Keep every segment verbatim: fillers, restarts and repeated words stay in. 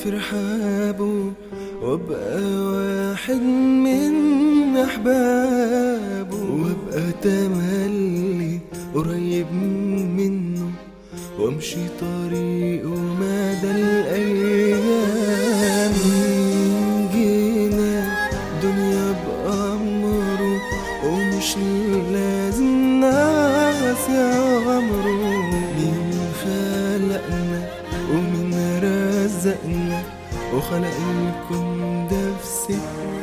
رحابه وابقى واحد من احبابه، وابقى تملي قريب منه وامشي طريقه مدى الايام. جينا دنيا بأمره ومش لازم ناس يغمره. مين خلقنا ومين رزقنا وخلق الكون ده في ست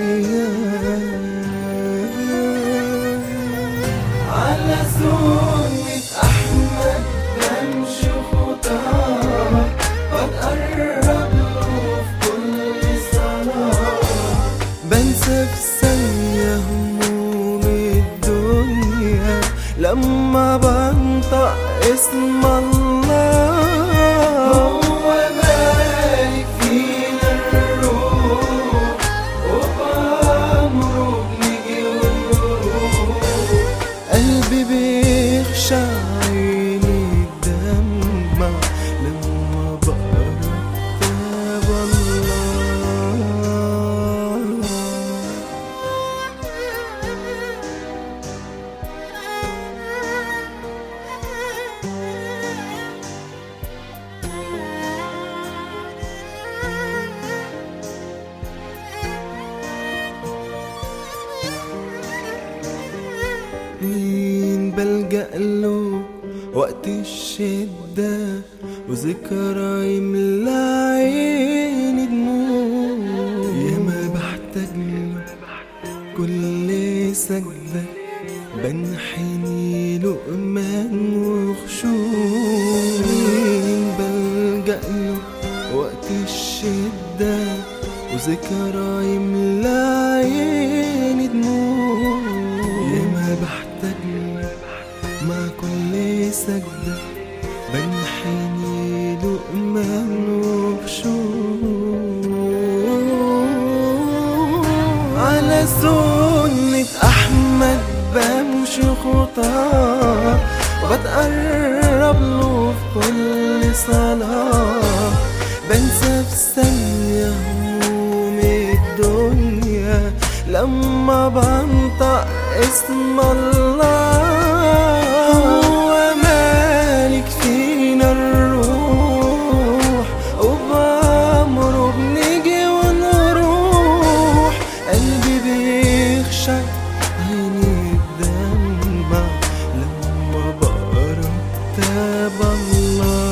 ايام. على سنة احمد بمشي خطاه بتقرب له في كل صلاة، بنسى في ثانية هموم الدنيا لما بنطق اسم الله. هو مالك فينا الروح وبأمره بنيجي ونروح، قلبي بيخشع عيني الدمع لما بقرا كتاب الله. مين بلجأ له وقت الشدة وذكرى يملى عيني دموع؟ ياما بحتاج له كل سجدة بنحني له إيمان وخشوع. مين بلجأ له وقت الشدة وذكرى يملى عيني دموع؟ ياما بحتاج له مع كل سجدة بنحني له إيمان وخشوع. على سنة أحمد بمشي خطاه وبتقرب له في كل صلاة، بنسى في ثانية هموم الدنيا لما بنطق اسم الله. هو مالك فينا الروح وبأمره بنيجي ونروح، قلبي بيخشع عيني الدمع لما بقرا كتاب الله.